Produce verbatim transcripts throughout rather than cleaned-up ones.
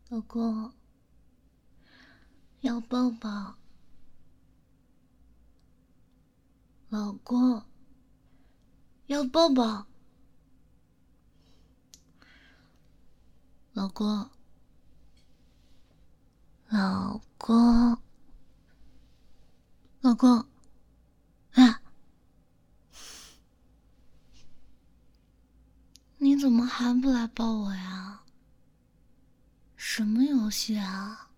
老公，要抱抱。老公，要抱抱。老公，老公，老公，啊！你怎么还不来抱我呀？什么游戏啊？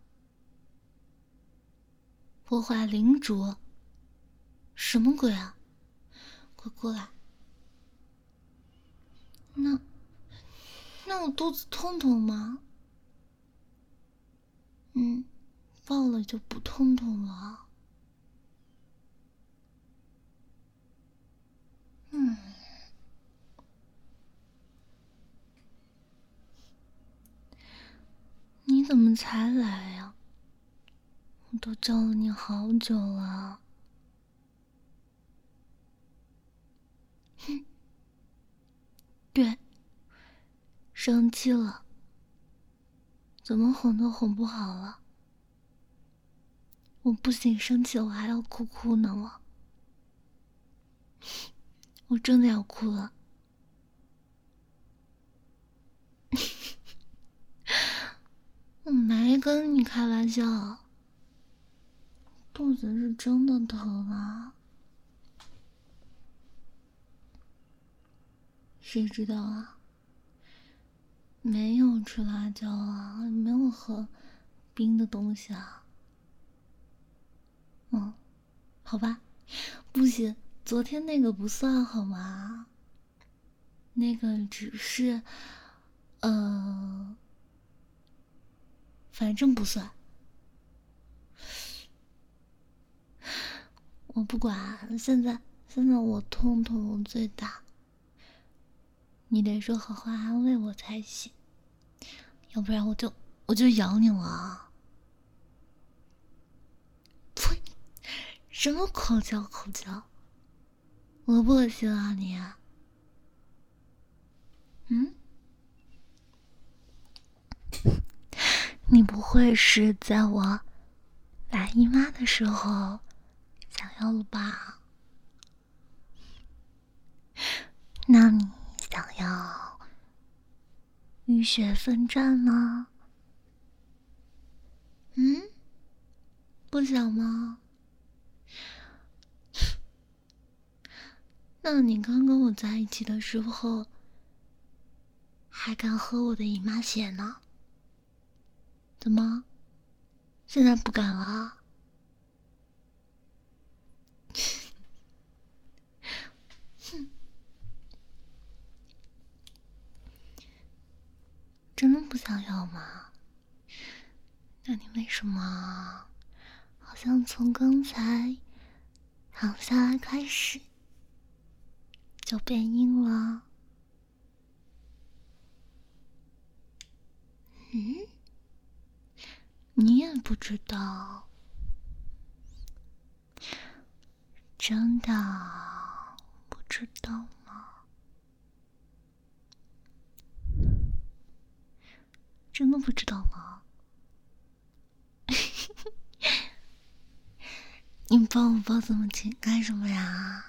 破坏领主？什么鬼啊？快过来！那那我肚子痛痛吗？嗯，抱了就不痛痛了。嗯，你怎么才来呀？我都叫了你好久了。哼，对，生气了，怎么哄都哄不好了。我不仅生气，我还要哭哭呢我。我真的要哭了。我没跟你开玩笑，肚子是真的疼啊。谁知道啊？没有吃辣椒啊，没有喝冰的东西啊。嗯，好吧，不行，昨天那个不算好吗？那个只是，呃，反正不算。我不管，现在现在我痛痛最大，你得说好话安慰我才行，要不然我就我就咬你了。呸！什么口交口交？恶不恶心啊你？嗯？你不会是在我来姨妈的时候想要了吧？那你想要浴血奋战吗？嗯？不想吗？那你刚跟我在一起的时候还敢喝我的姨妈血呢？怎么现在不敢了？哼，真的不想要吗？那你为什么好像从刚才躺下来开始就变硬了？嗯？你也不知道？真的不知道吗？真的不知道吗？你抱我抱这么紧干什么呀？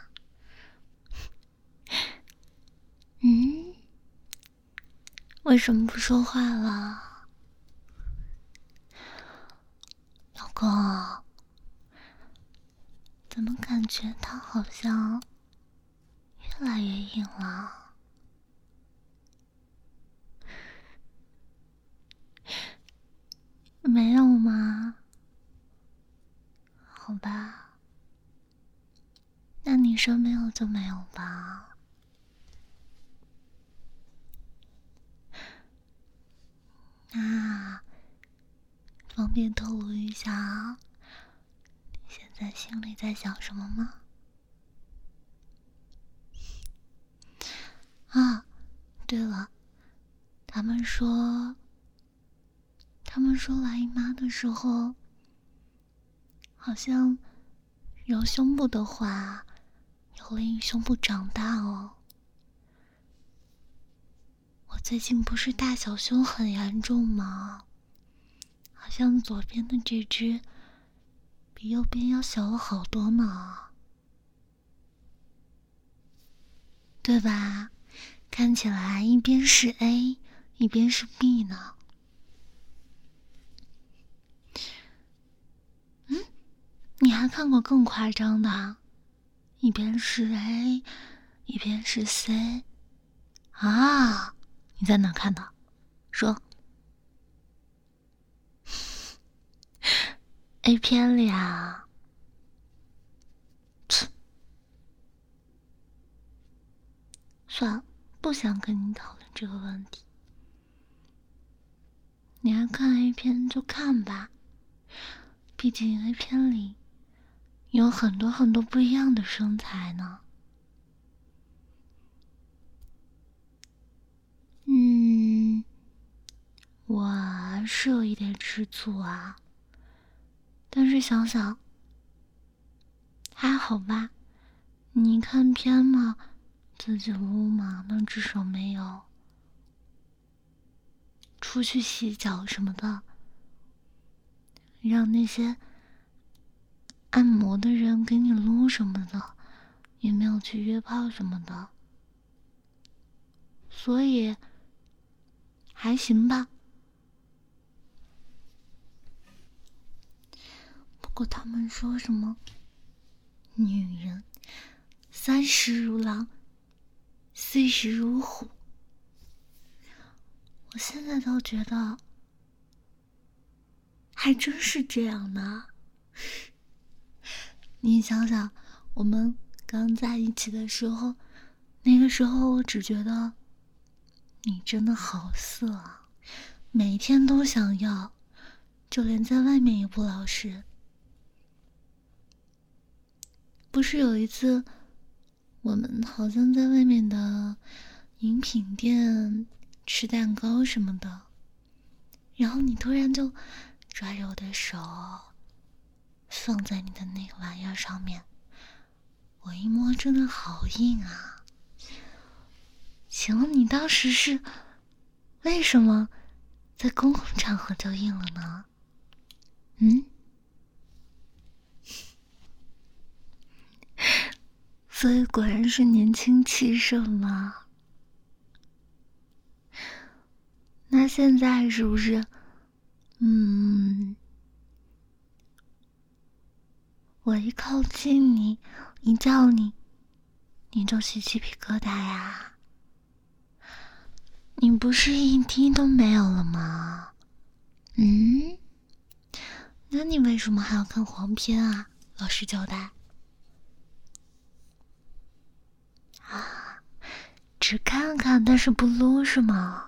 嗯？为什么不说话了？老公，怎么感觉他好像越来越硬了？没有吗？好吧，那你说没有就没有吧。那方便透露一下你现在心里在想什么吗？啊，对了，他们说他们说来姨妈的时候好像揉胸部的话有利于胸部长大哦。我最近不是大小胸很严重吗？ 好像左边的这只比右边要小了好多呢，对吧？看起来一边是 A， 一边是 B 呢。嗯，你还看过更夸张的？一边是 A， 一边是 C。啊，你在哪看的？说。A 片里啊。算了，不想跟你讨论这个问题。你爱看 A 片就看吧，毕竟 A 片里有很多很多不一样的身材呢。嗯，我是有一点吃醋啊，但是想想还好吧。你看片嘛，自己撸嘛，那至少没有出去洗脚什么的，让那些按摩的人给你撸什么的，也没有去约炮什么的，所以还行吧。不过他们说什么女人三十如狼，四十如虎，我现在倒觉得还真是这样呢。你想想，我们刚在一起的时候，那个时候我只觉得你真的好色啊，每天都想要，就连在外面也不老实。不是有一次我们好像在外面的饮品店吃蛋糕什么的，然后你突然就抓着我的手放在你的那个玩意儿上面，我一摸真的好硬啊。请问你当时是为什么在公共场合就硬了呢？嗯？所以果然是年轻气盛嘛。那现在是不是嗯，我一靠近你，一叫你，你就起鸡皮疙瘩呀？你不是一滴都没有了吗？嗯？那你为什么还要看黄片啊？老实交代。啊，只看看但是不撸是吗？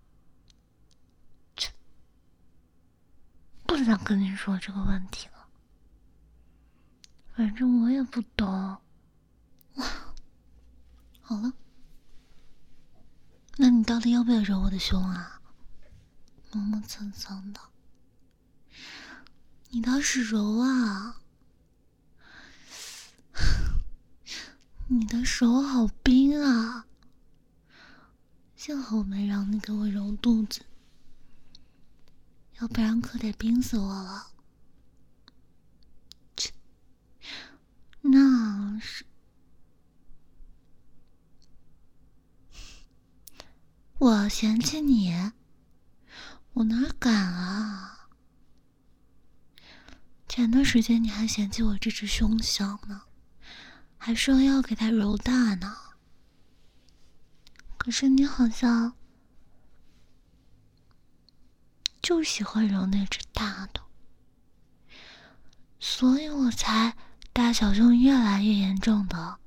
切，不想跟你说这个问题了，反正我也不懂。哇，好了，那你到底要不要揉我的胸啊？磨磨蹭蹭的，你倒是揉啊！你的手好冰啊，幸好我没让你给我揉肚子，要不然可得冰死我了。切，那是我嫌弃你，我哪敢啊！前段时间你还嫌弃我这只胸小呢，还说要给它揉大呢。可是你好像就喜欢揉那只大的，所以我才大小胸越来越严重的。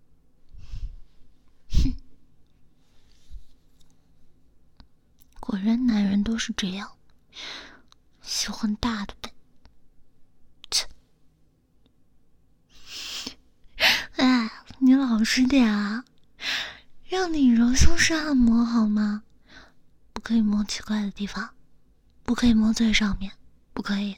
哼，果然男人都是这样，喜欢大的呗。切，哎，你老实点啊，让你揉胸是按摩好吗？不可以摸奇怪的地方，不可以摸最上面，不可以。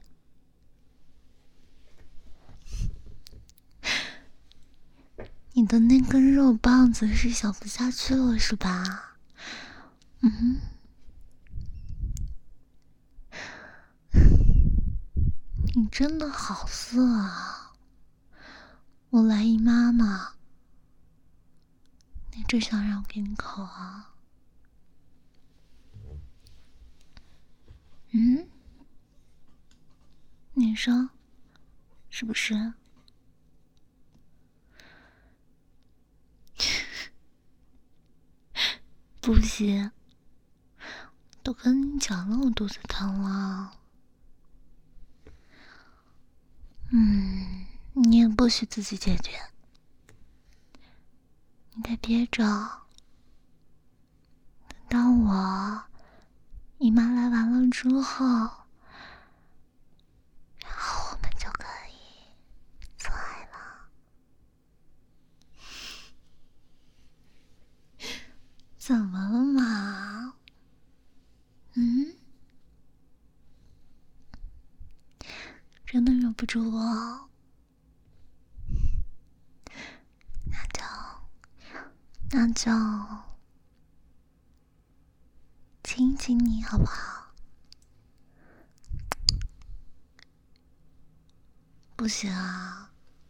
你的那根肉棒子是小不下去了是吧？嗯。 真的好色啊！我来姨妈嘛，你只想让我给你口啊？嗯？你说是不是？不行，都跟你讲了我肚子疼了。嗯，你也不许自己解决，你得憋着，等到我姨妈来完了之后，然后我们就可以做爱了。怎么了嘛？嗯？真的忍不住了？那就那就亲亲你好不好？不行啊，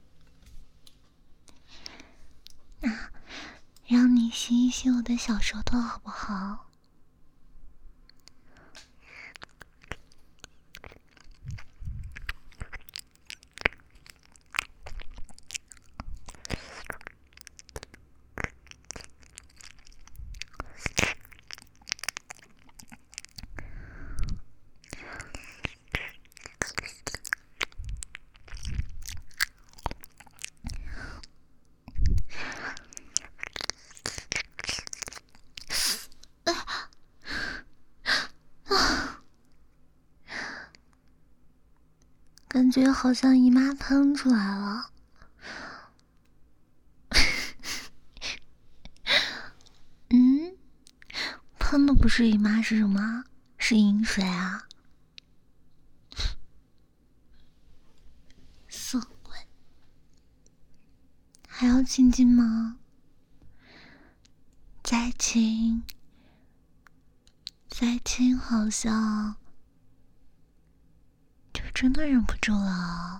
那让你吸一吸我的小舌头好不好？感觉好像姨妈喷出来了。嗯，喷的不是姨妈是什么？是饮水啊！色鬼，还要亲亲吗？再亲，再亲，好像就真的忍不住了。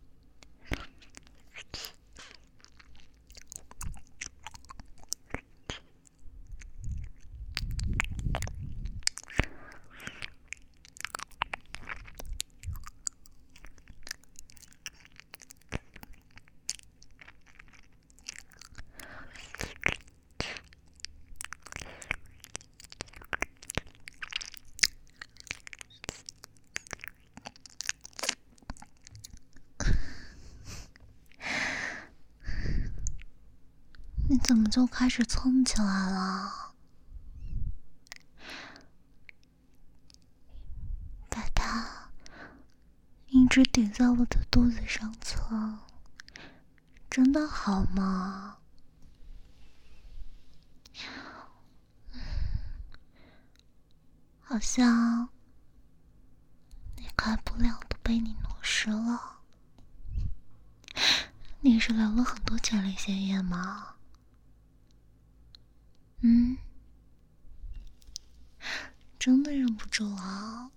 你怎么就开始蹭起来了？把它一直抵在我的肚子上蹭，真的好吗？好像那块布料都被你挪湿了。你是流了很多前列腺液吗？嗯，真的忍不住了。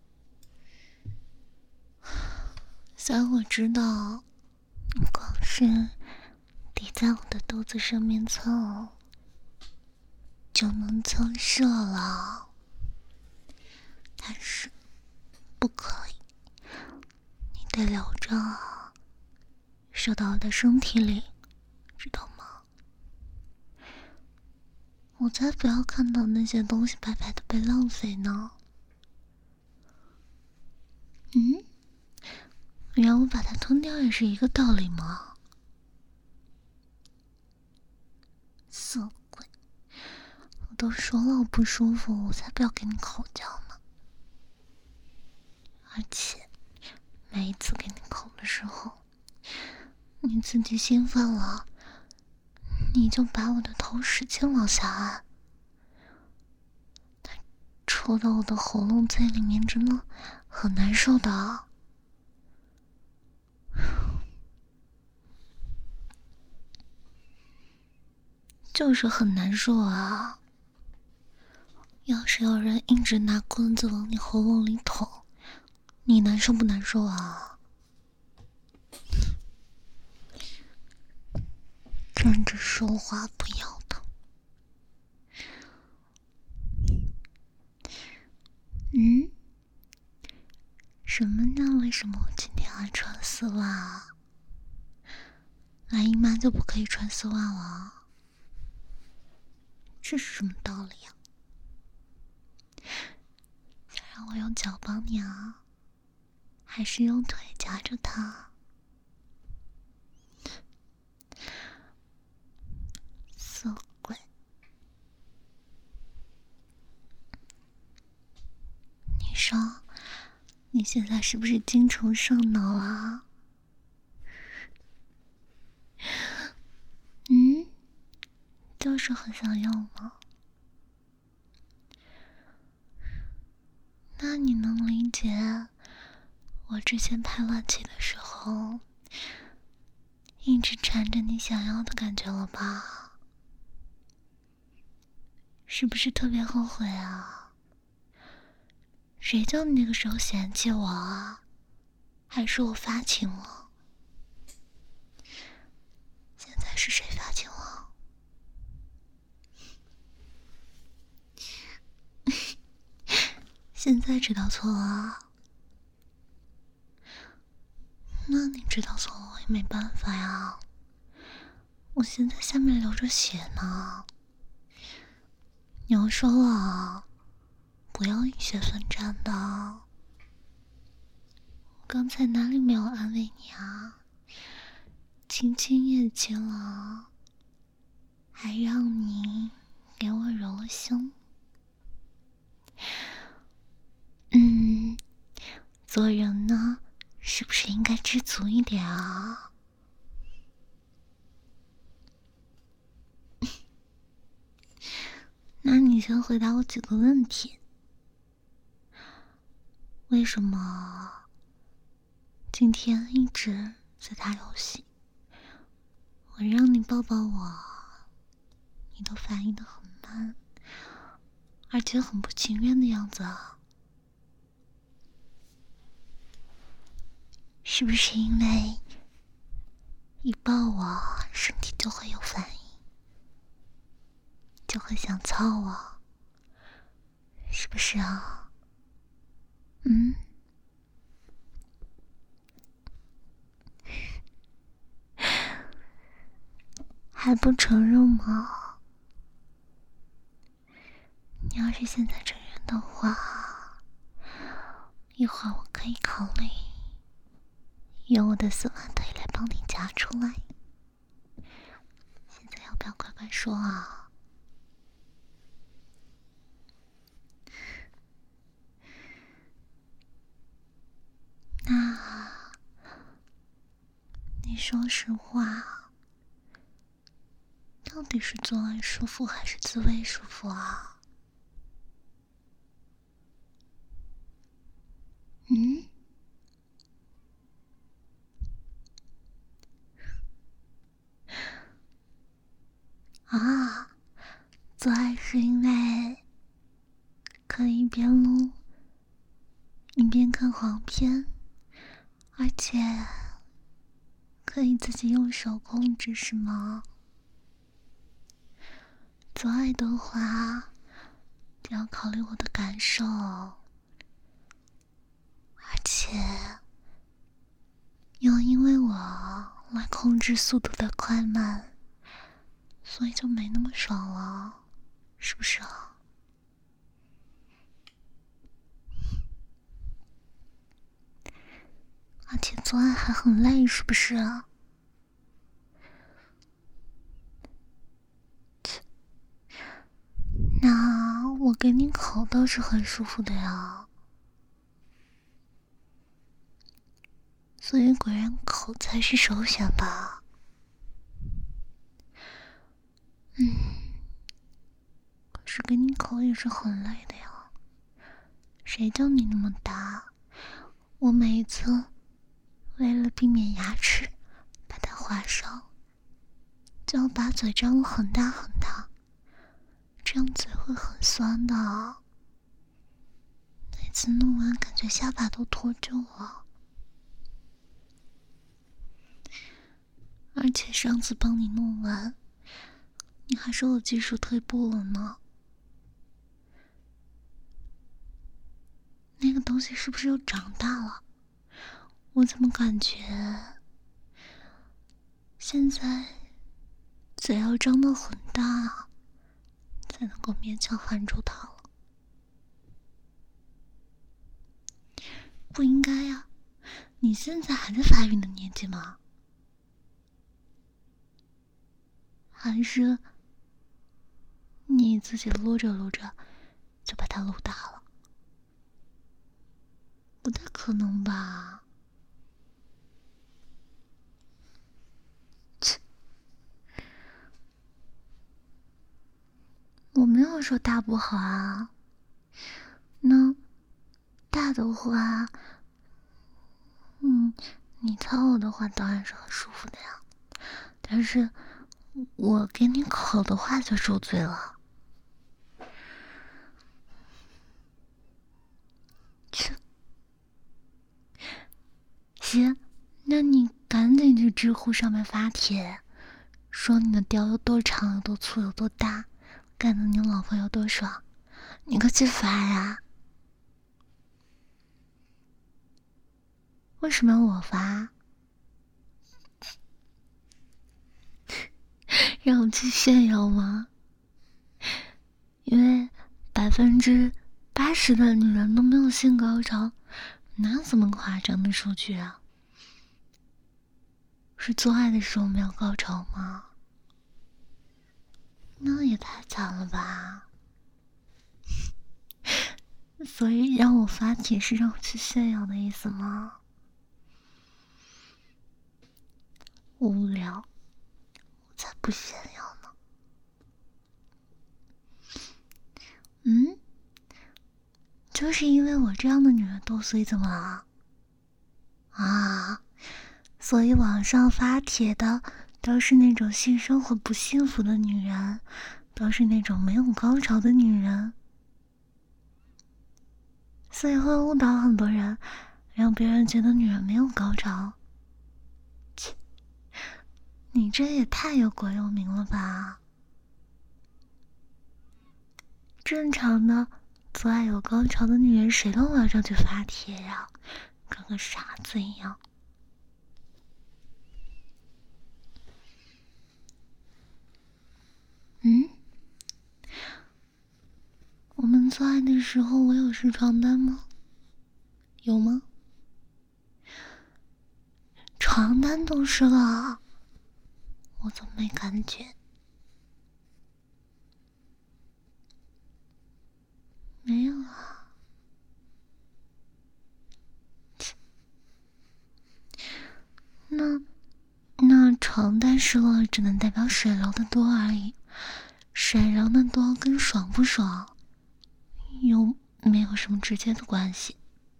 虽然我知道，你光是抵在我的肚子上面蹭，就能蹭射了，但是不可以，你得留着，射到我的身体里，知道吗？我才不要看到那些东西白白的被浪费呢。嗯，你让我把它吞掉也是一个道理吗？色鬼，我都说了我不舒服，我才不要给你口交呢。而且每一次给你口的时候，你自己兴奋了，你就把我的头使劲往下按，它戳到我的喉咙在里面，真的很难受的。就是很难受啊！要是有人一直拿棍子往你喉咙里捅，你难受不难受啊？ 说话不要的。嗯？什么呢？为什么我今天要穿丝袜啊？来姨妈就不可以穿丝袜了？这是什么道理啊？想让我用脚帮你啊，还是用腿夹着它？色鬼！你说，你现在是不是精虫上脑啊？嗯，就是很想要吗？那你能理解我之前排卵期的时候一直缠着你想要的感觉了吧？是不是特别后悔啊？谁叫你那个时候嫌弃我啊？还说我发情了？现在是谁发情了？现在知道错了？那你知道错了，我也没办法呀。我现在下面流着血呢。你要说了，不要以血奋战的。我刚才哪里没有安慰你啊？亲亲也亲了，还让你给我揉了胸。嗯，做人呢，是不是应该知足一点啊？那你先回答我几个问题。为什么今天一直在打游戏？我让你抱抱我，你都反应得很慢，而且很不情愿的样子啊。是不是因为一抱我，身体就会有反应，就会想操我？是不是啊？嗯？还不承认吗？你要是现在承认的话，一会儿我可以考虑用我的丝袜腿来帮你夹出来。现在要不要乖乖说啊？那你说实话，到底是做爱舒服还是自慰舒服啊？嗯？啊，做爱是因为可以一边撸一边看黄片，而且可以自己用手控制，是吗？做爱的话，就要考虑我的感受，而且要因为我来控制速度的快慢，所以就没那么爽了，是不是啊？而且做爱还很累，是不是啊？那我给你口倒是很舒服的呀，所以果然口才是首选吧。嗯，可是给你口也是很累的呀，谁叫你那么大？我每一次为了避免牙齿把它划伤，就要把嘴张得很大很大，这样嘴会很酸的。每次弄完感觉下巴都脱臼了。而且上次帮你弄完， 你还说我技术退步了呢？那个东西是不是又长大了？我怎么感觉现在嘴要张得很大，才能够勉强含住它了？不应该呀，你现在还在发育的年纪吗？还是你自己撸着撸着就把它撸大了？不太可能吧？切，我没有说大不好啊。那大的话，嗯，你操我的话当然是很舒服的呀。但是我给你口的话就受罪了。切，行，那你赶紧去知乎上面发帖，说你的屌有多长、有多粗、有多大，干得你老婆有多爽，你快去发呀！为什么要我发？让我去炫耀吗？因为百分之八十的女人都没有性高潮，哪有这么夸张的数据啊？是做爱的时候没有高潮吗？那也太惨了吧！所以让我发帖是让我去炫耀的意思吗？无聊，我才不炫耀呢。嗯，就是因为我这样的女人多，所以怎么了？啊，所以网上发帖的都是那种性生活不幸福的女人，都是那种没有高潮的女人，所以会误导很多人，让别人觉得女人没有高潮。切，你这也太有国有名了吧！正常的做爱有高潮的女人，谁到网上去发帖呀？跟个傻子一样。嗯，我们做爱的时候，我有湿床单吗？有吗？床单都湿了，我怎么没感觉？没有啊。那那床单湿了，只能代表水流的多而已。水流的多跟爽不爽又没有什么直接的关系。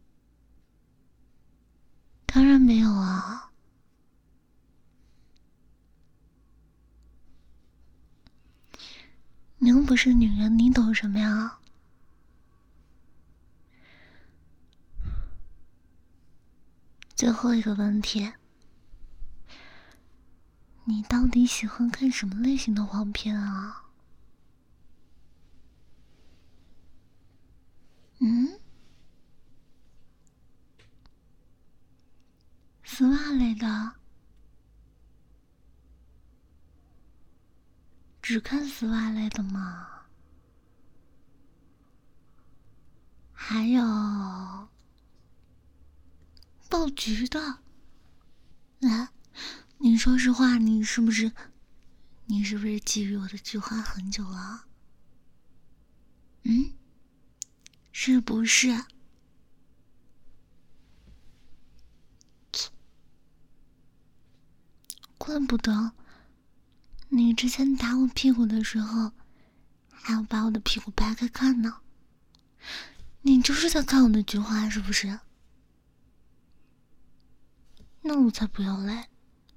当然没有啊。你又不是女人，你懂什么呀？最后一个问题，你到底喜欢看什么类型的黄片啊？嗯？丝袜类的？只看丝袜类的吗？还有爆菊的？来，你说实话，你是不是你是不是觊觎我的菊花很久了？嗯，是不是？怪不得你之前打我屁股的时候，还要把我的屁股掰开看呢。你就是在看我的菊花，是不是？那我才不要嘞！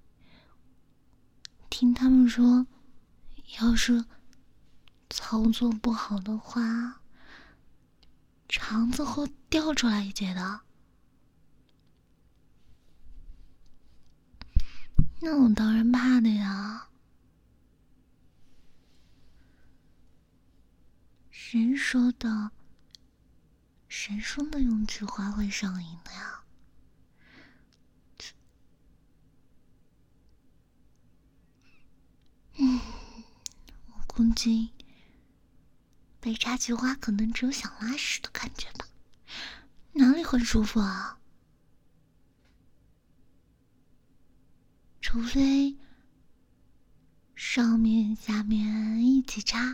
听他们说，要是操作不好的话，肠子会掉出来一截的。那我当然怕的呀。 谁说的？谁说的用菊花会上瘾的呀？嗯，我估计被插菊花可能只有想拉屎的感觉吧，哪里会舒服啊？除非上面下面一起插。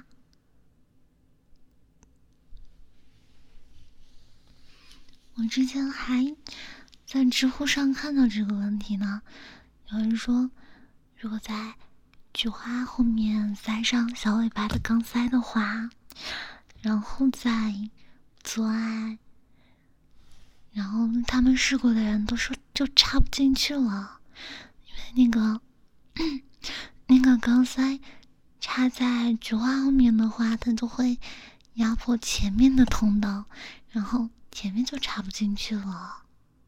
我之前还在知乎上看到这个问题呢，有人说，如果在菊花后面塞上小尾巴的钢塞的话，然后再做爱，然后他们试过的人都说就插不进去了，因为那个那个钢塞插在菊花后面的话，它就会压迫前面的通道，然后前面就插不进去了。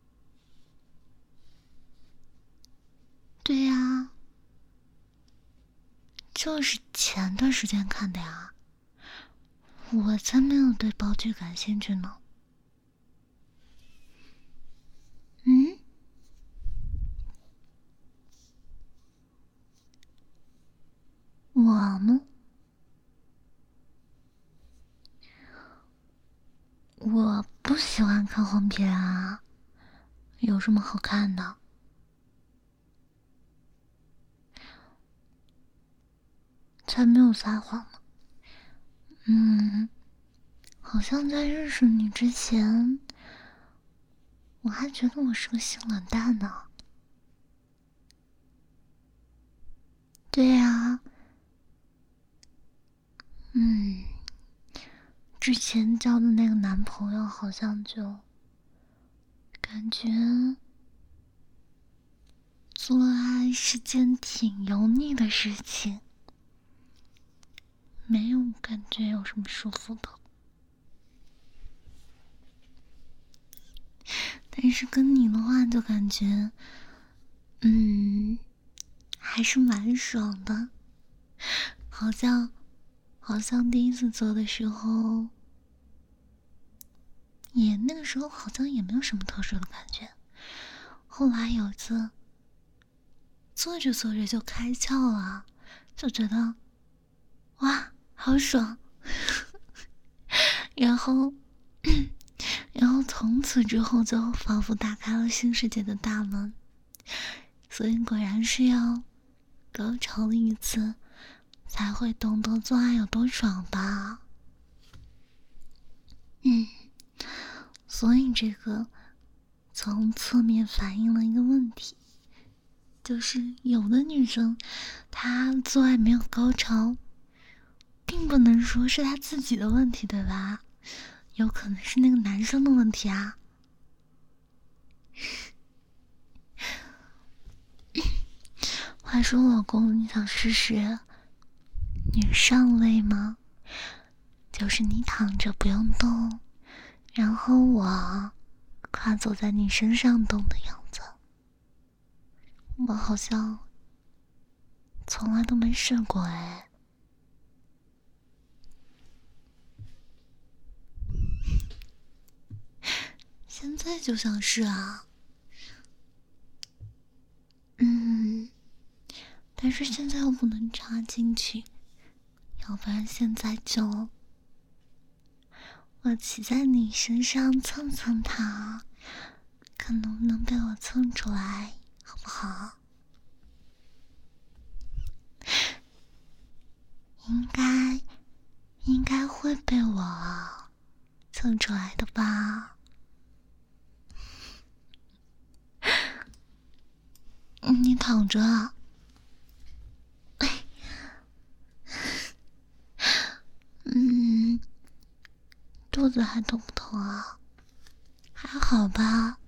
对呀，就是前段时间看的呀，我才没有对包剧感兴趣呢。嗯，我吗？我不喜欢看黄片啊，有什么好看的？才没有撒谎呢。嗯，好像在认识你之前，我还觉得我是个性冷淡呢。对呀，嗯，之前交的那个男朋友好像就感觉做爱是件挺油腻的事情，没有感觉有什么舒服的。但是跟你的话就感觉，嗯，还是蛮爽的。好像，好像第一次做的时候，也那个时候好像也没有什么特殊的感觉。后来有一次，做着做着就开窍了，就觉得，哇，好爽。然后，然后从此之后就仿佛打开了新世界的大门。所以果然是要高潮了一次，才会懂得做爱有多爽吧。嗯，所以这个从侧面反映了一个问题，就是有的女生她做爱没有高潮，并不能说是她自己的问题，对吧？有可能是那个男生的问题啊。话说老公，你想试试女上位吗？就是你躺着不用动，然后我跨坐在你身上动的样子。我好像从来都没试过哎。现在就想试啊。嗯，但是现在又不能插进去，要不然现在就我骑在你身上蹭蹭它，看能不能被我蹭出来，好不好？应该应该会被我蹭出来的吧。你躺着啊。嗯，肚子还痛不痛啊？还好吧。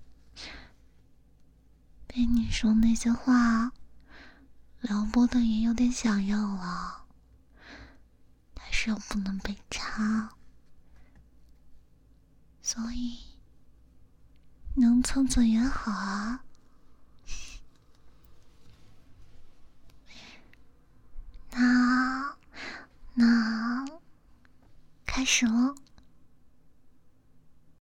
被你说那些话，撩拨的也有点想要了，但是又不能被插，所以能蹭蹭也好啊。那那开始了。